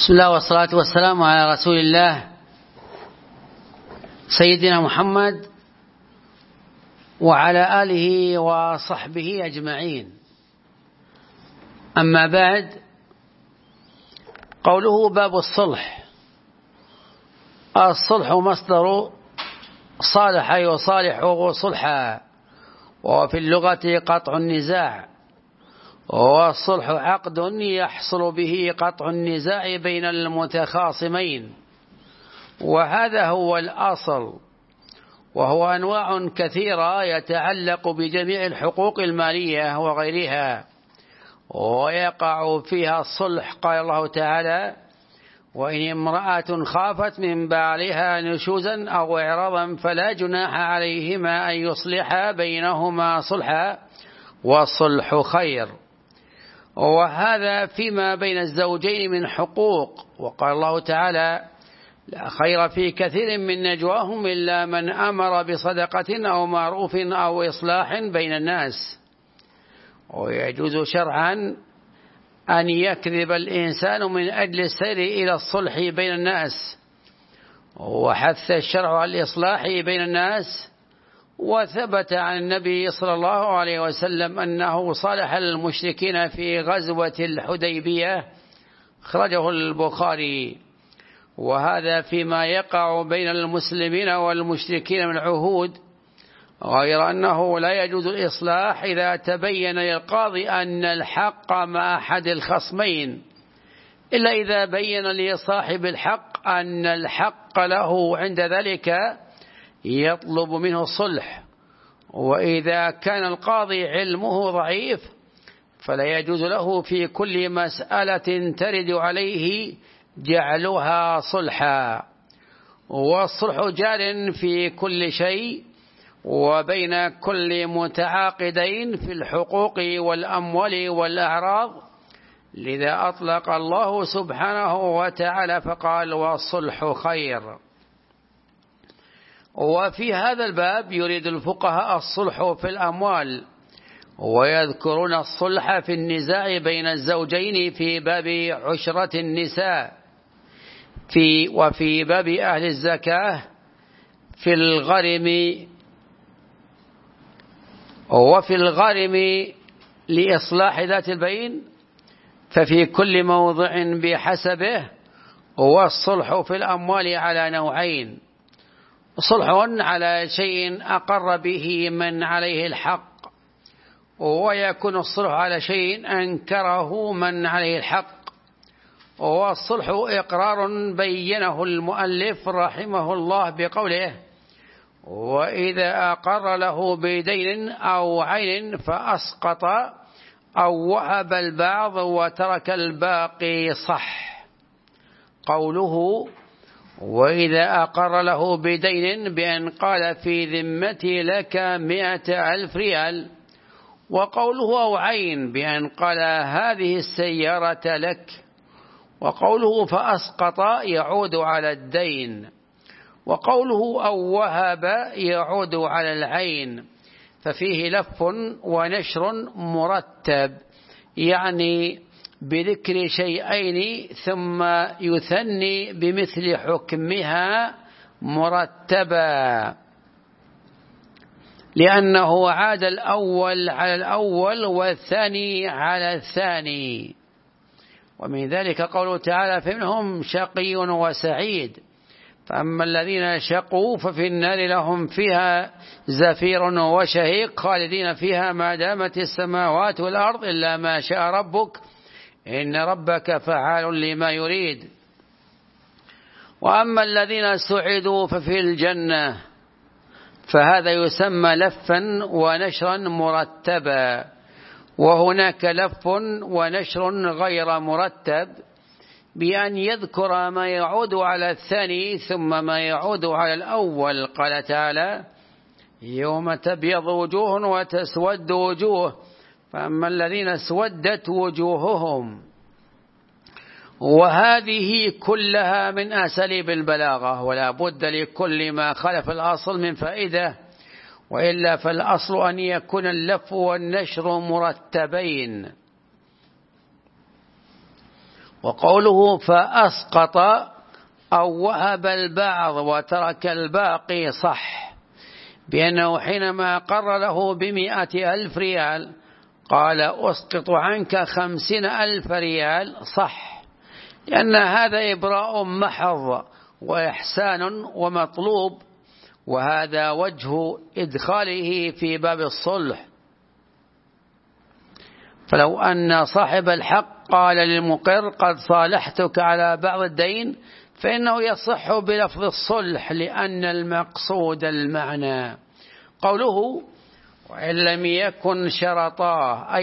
بسم الله والصلاة والسلام على رسول الله سيدنا محمد وعلى آله وصحبه أجمعين. أما بعد، قوله باب الصلح. الصلح مصدر صالح يصالح صلحا، وفي اللغة قطع النزاع، والصلح عقد يحصل به قطع النزاع بين المتخاصمين، وهذا هو الأصل، وهو أنواع كثيرة يتعلق بجميع الحقوق المالية وغيرها، ويقع فيها الصلح. قال الله تعالى: وإن امرأة خافت من بعلها نشوزا أو إعراضا فلا جناح عليهما أن يصلحا بينهما صلحا والصلح خير. وهذا فيما بين الزوجين من حقوق. وقال الله تعالى: لا خير في كثير من نجواهم إلا من أمر بصدقة أو معروف أو إصلاح بين الناس. ويجوز شرعا أن يكذب الإنسان من أجل السير إلى الصلح بين الناس، وحث الشرع على الإصلاح بين الناس. وثبت عن النبي صلى الله عليه وسلم أنه صالح المشركين في غزوة الحديبية، أخرجه البخاري. وهذا فيما يقع بين المسلمين والمشركين من العهود، غير أنه لا يجوز الإصلاح إذا تبين للقاضي أن الحق مع أحد الخصمين، إلا إذا بين لصاحب الحق أن الحق له، عند ذلك يطلب منه الصلح. وإذا كان القاضي علمه ضعيف فلا يجوز له في كل مسألة ترد عليه جعلها صلحا. والصلح جار في كل شيء وبين كل متعاقدين في الحقوق والأموال والأعراض، لذا أطلق الله سبحانه وتعالى فقال: والصلح خير. وفي هذا الباب يريد الفقهاء الصلح في الأموال، ويذكرون الصلح في النزاع بين الزوجين في باب عشرة النساء، وفي باب أهل الزكاة في الغرم، وفي الغرم لإصلاح ذات البين، ففي كل موضع بحسبه. والصلح في الأموال على نوعين: صلح على شيء أقر به من عليه الحق، ويكون الصلح على شيء أنكره من عليه الحق. والصلح إقرار بينه المؤلف رحمه الله بقوله: وإذا أقر له بدين أو عين فأسقط أو وهب البعض وترك الباقي صح. قوله وإذا أقر له بدين بأن قال: في ذمتي لك 100,000 ريال. وقوله أو عين بأن قال: هذه السيارة لك. وقوله فأسقط يعود على الدين. وقوله أو وهب يعود على العين. ففيه لف ونشر مرتب، يعني بذكر شيئين ثم يثني بمثل حكمها مرتبا، لأنه عاد الأول على الأول والثاني على الثاني. ومن ذلك قوله تعالى: فمنهم شقي وسعيد، فأما الذين شقوا ففي النار لهم فيها زفير وشهيق خالدين فيها ما دامت السماوات والأرض إلا ما شاء ربك إن ربك فعال لما يريد. وأما الذين سعدوا ففي الجنة، فهذا يسمى لفا ونشرا مرتبا. وهناك لف ونشر غير مرتب، بأن يذكر ما يعود على الثاني ثم ما يعود على الأول. قال تعالى: يوم تبيض وجوه وتسود وجوه، فأما الذين اسودت وجوههم. وهذه كلها من أساليب البلاغة، ولا بد لكل ما خلف الأصل من فائدة، وإلا فالأصل أن يكون اللف والنشر مرتبين. وقوله فأسقط أو وهب البعض وترك الباقي صح، بأنه حينما قر له ب100,000 ريال قال أسقط عنك 50,000 ريال صح، لأن هذا إبراء محض وإحسان ومطلوب، وهذا وجه إدخاله في باب الصلح. فلو أن صاحب الحق قال للمقر قد صالحتك على بعض الدين فإنه يصح بلفظ الصلح، لأن المقصود المعنى. قوله وإن لم يكن شرطاه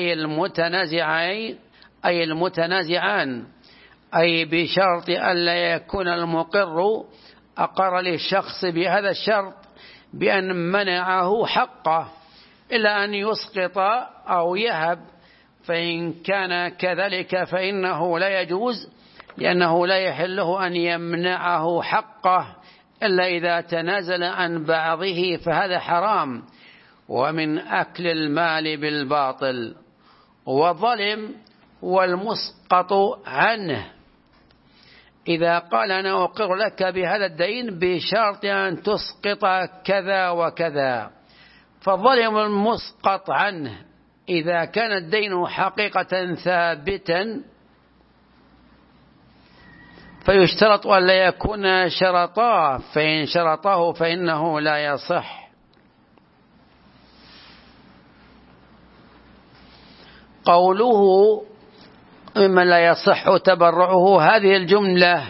أي المتنازعان، أي بشرط ألا يكون المقر أقر للشخص بهذا الشرط بأن منعه حقه إلا أن يسقط أو يهب، فإن كان كذلك فإنه لا يجوز، لأنه لا يحله أن يمنعه حقه إلا إذا تنازل عن بعضه، فهذا حرام ومن أكل المال بالباطل. والظلم والمسقط عنه، إذا قال أنا أقر لك بهذا الدين بشرط أن تسقط كذا وكذا، فالظلم المسقط عنه إذا كان الدين حقيقة ثابتا فيشترط أن لا يكون شرطاه، فإن شرطاه فإنه لا يصح. قوله ممن لا يصح تبرعه، هذه الجملة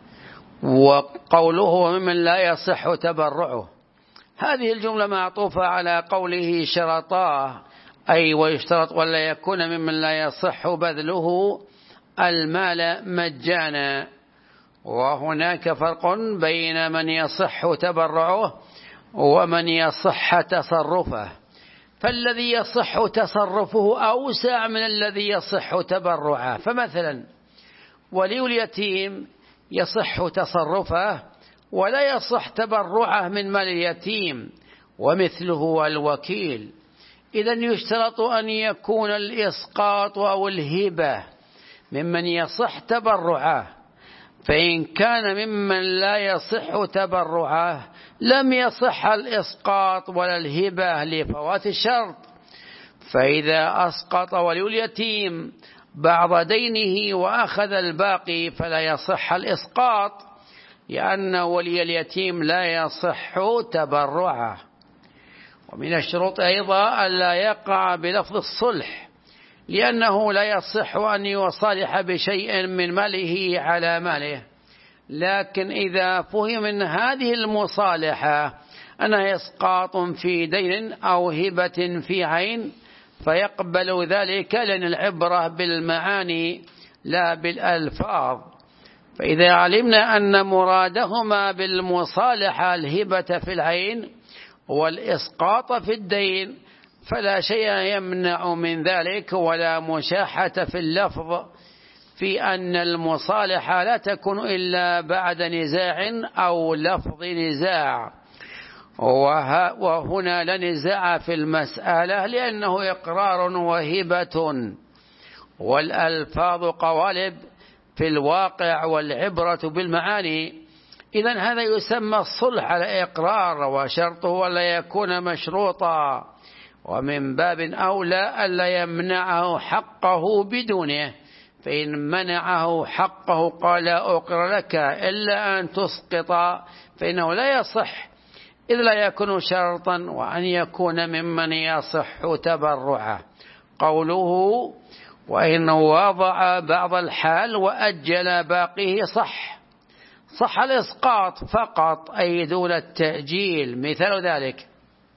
وقوله ممن لا يصح تبرعه، هذه الجملة معطوفة على قوله شرطاه، أي ويشترط ولا يكون ممن لا يصح بذله المال مجانا. وهناك فرق بين من يصح تبرعه ومن يصح تصرفه، فالذي يصح تصرفه أوسع من الذي يصح تبرعه. فمثلا ولي اليتيم يصح تصرفه ولا يصح تبرعه من مال اليتيم، ومثله الوكيل. إذن يشترط أن يكون الإسقاط أو الهبة ممن يصح تبرعه، فإن كان ممن لا يصح تبرعه لم يصح الإسقاط ولا الهبة لفوات الشرط. فإذا أسقط ولي اليتيم بعض دينه وأخذ الباقي فلا يصح الإسقاط، لأن ولي اليتيم لا يصح تبرعه. ومن الشروط أيضا ألا يقع بلفظ الصلح، لأنه لا يصح أن يصالح بشيء من ماله على ماله، لكن إذا فهم من هذه المصالحة أنها إسقاط في دين أو هبة في عين فيقبل ذلك، لأن العبرة بالمعاني لا بالألفاظ. فإذا علمنا أن مرادهما بالمصالحة الهبة في العين والإسقاط في الدين فلا شيء يمنع من ذلك، ولا مشاحة في اللفظ في أن المصالحة لا تكون إلا بعد نزاع أو لفظ نزاع، وهنا لا نزاع في المسألة لأنه إقرار وهبة، والألفاظ قوالب في الواقع والعبرة بالمعاني. إذن هذا يسمى الصلح على إقرار، وشرطه ألا يكون مشروطا، ومن باب أولى ألا يمنعه حقه بدونه، فإن منعه حقه قال أقر لك إلا أن تسقط فإنه لا يصح، إذ لا يكون شرطا، وأن يكون ممن يصح تبرعه. قوله وإن وضع بعض الحال وأجل باقيه صح الإسقاط فقط، أي دون التأجيل. مثال ذلك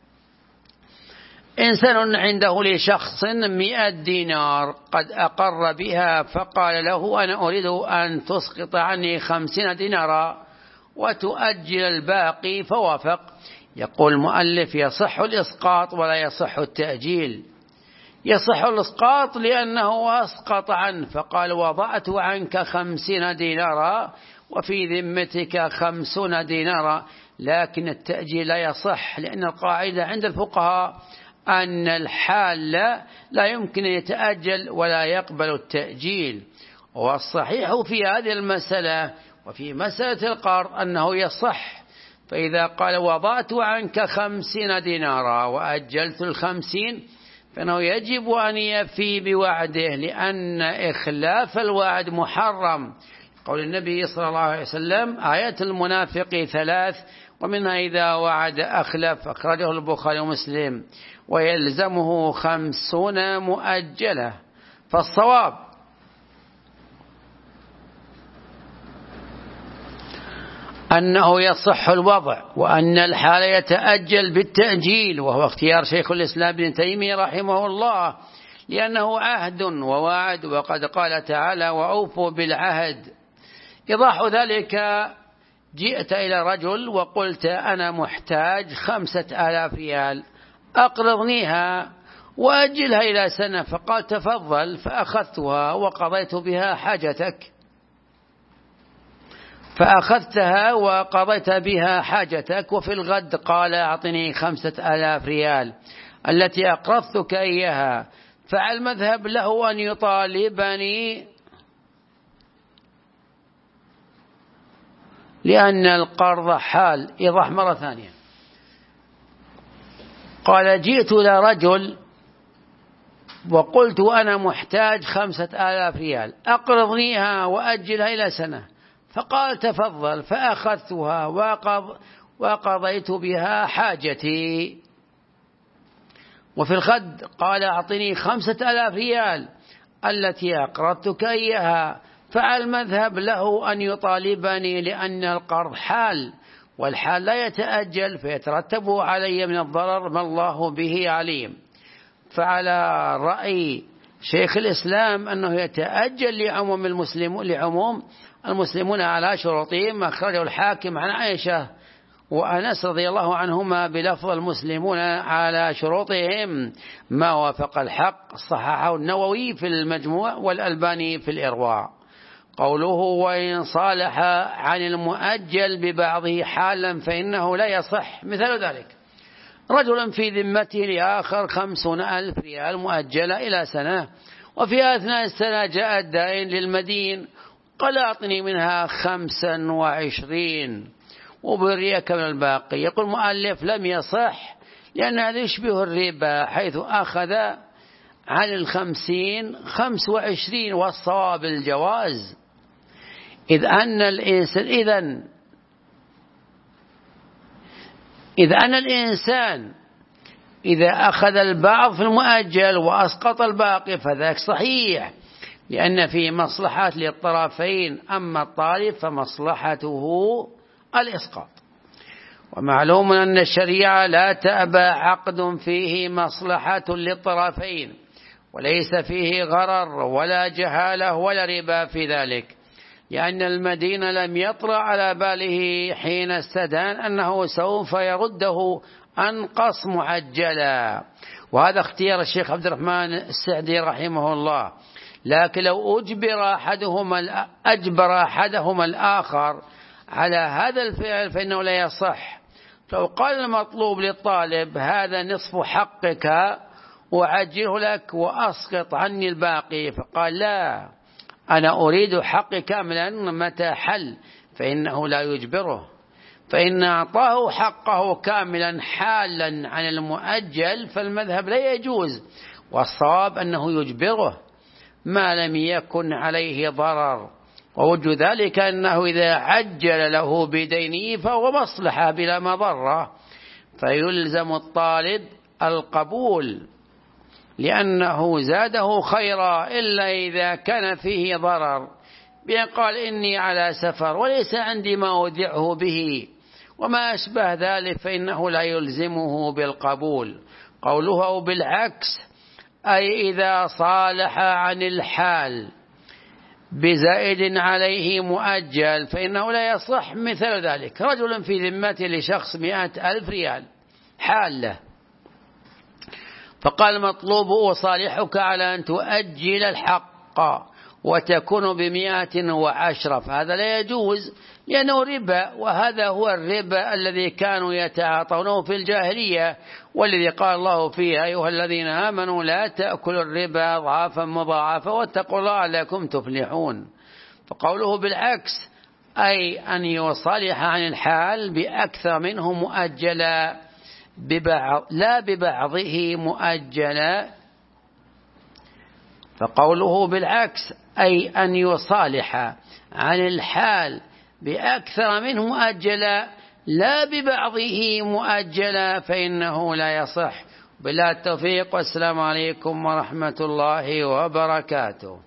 إنسان عنده لشخص 100 دينار قد أقر بها، فقال له أنا أريد أن تسقط عني 50 دينارا وتؤجل الباقي، فوافق. يقول المؤلف يصح الإسقاط ولا يصح التأجيل. يصح الإسقاط لأنه أسقط عنه، فقال وضعت عنك 50 دينارا وفي ذمتك 50 دينارا، لكن التأجيل لا يصح، لأن القاعدة عند الفقهاء أن الحال لا يمكن أن يتأجل ولا يقبل التأجيل. والصحيح في هذه المسألة وفي مسألة القرض أنه يصح. فإذا قال وضعت عنك 50 دينارا وأجلت 50 فإنه يجب أن يفي بوعده، لأن إخلاف الوعد محرم. قول النبي صلى الله عليه وسلم آية المنافق 3 ومنها إذا وعد أخلف، أخرجه البخاري ومسلم، ويلزمه 50 مؤجلة. فالصواب أنه يصح الوضع، وأن الحال يتأجل بالتأجيل، وهو اختيار شيخ الإسلام ابن تيمية رحمه الله، لأنه عهد ووعد، وقد قال تعالى وأوفوا بالعهد. إيضاح ذلك: جئت إلى رجل وقلت أنا محتاج 5000 ريال أقرضنيها وأجلها إلى سنة، فقال تفضل، فأخذتها وقضيت بها حاجتك، فأخذتها وقضيت بها حاجتك، وفي الغد قال أعطني 5000 ريال التي أقرضتك إياها، فالمذهب له أن يطالبني لأن القرض حال. إيضاح مرة ثانية: قال جئت إلى رجل وقلت أنا محتاج 5000 ريال أقرضنيها وأجلها إلى سنة، فقال تفضل، فأخذتها وقضيت بها حاجتي، وفي الغد قال أعطني 5000 ريال التي أقرضتك إياها، فالمذهب له أن يطالبني لأن القرض حال، والحال لا يتأجل فيترتب علي من الضرر ما الله به عليم. فعلى رأي شيخ الإسلام أنه يتأجل لعموم المسلمون على شروطهم، أخرجه الحاكم عن عائشة وأنس رضي الله عنهما بلفظ المسلمون على شروطهم ما وافق الحق، صححه النووي في المجموع والألباني في الإرواع. قوله وإن صالح عن المؤجل ببعضه حالا فإنه لا يصح. مثال ذلك: رجل في ذمته لآخر 50,000 ريال مؤجلة إلى سنة، وفي أثناء السنة جاء الدائن للمدين قال أعطني منها 25 وبريك من الباقي. يقول المؤلف لم يصح، لأن هذا يشبه الربا، حيث أخذ عن 50 25، والصواب الجواز، إذ أن الإنسان إذا أخذ البعض في المؤجل وأسقط الباقي فذاك صحيح، لأن فيه مصلحات للطرفين، أما الطالب فمصلحته الإسقاط. ومعلوم أن الشريعة لا تأبى عقد فيه مصلحة للطرفين، وليس فيه غرر ولا جهالة ولا ربا في ذلك، لأن المدين لم يطرأ على باله حين استدان أنه سوف يرده أنقص معجلا، وهذا اختيار الشيخ عبد الرحمن السعدي رحمه الله. لكن لو أجبر أحدهما الآخر على هذا الفعل فإنه لا يصح. لو قال المطلوب للطالب هذا نصف حقك وأعجله لك وأسقط عني الباقي، فقال لا، أنا أريد حقي كاملا متى حل، فإنه لا يجبره، فإن أعطاه حقه كاملا حالا عن المؤجل فالمذهب لا يجوز، والصواب أنه يجبره ما لم يكن عليه ضرر. ووجه ذلك أنه إذا عجل له بدينه فهو مصلحة بلا مضرة، فيلزم الطالب القبول لأنه زاده خيرا، إلا إذا كان فيه ضرر، بأن قال إني على سفر وليس عندي ما أودعه به وما أشبه ذلك، فإنه لا يلزمه بالقبول. قوله أو بالعكس، أي إذا صالح عن الحال بزائد عليه مؤجل فإنه لا يصح. مثل ذلك: رجل في ذمته لشخص 100,000 ريال حالة، فقال المطلوب أصالحك على أن تؤجل الحق وتكون ب110، فهذا لا يجوز لأنه ربا، وهذا هو الربا الذي كانوا يتعاطونه في الجاهلية، والذي قال الله فيه: أيها الذين آمنوا لا تأكلوا الربا أضعافا مضاعفة واتقوا الله لعلكم تفلحون. فقوله بالعكس أي أن يصالح عن الحال بأكثر منه مؤجلا لا ببعضه مؤجلا. فقوله بالعكس أي أن يصالح عن الحال بأكثر منه مؤجلا لا ببعضه مؤجلا فإنه لا يصح. بالله التوفيق، والسلام عليكم ورحمة الله وبركاته.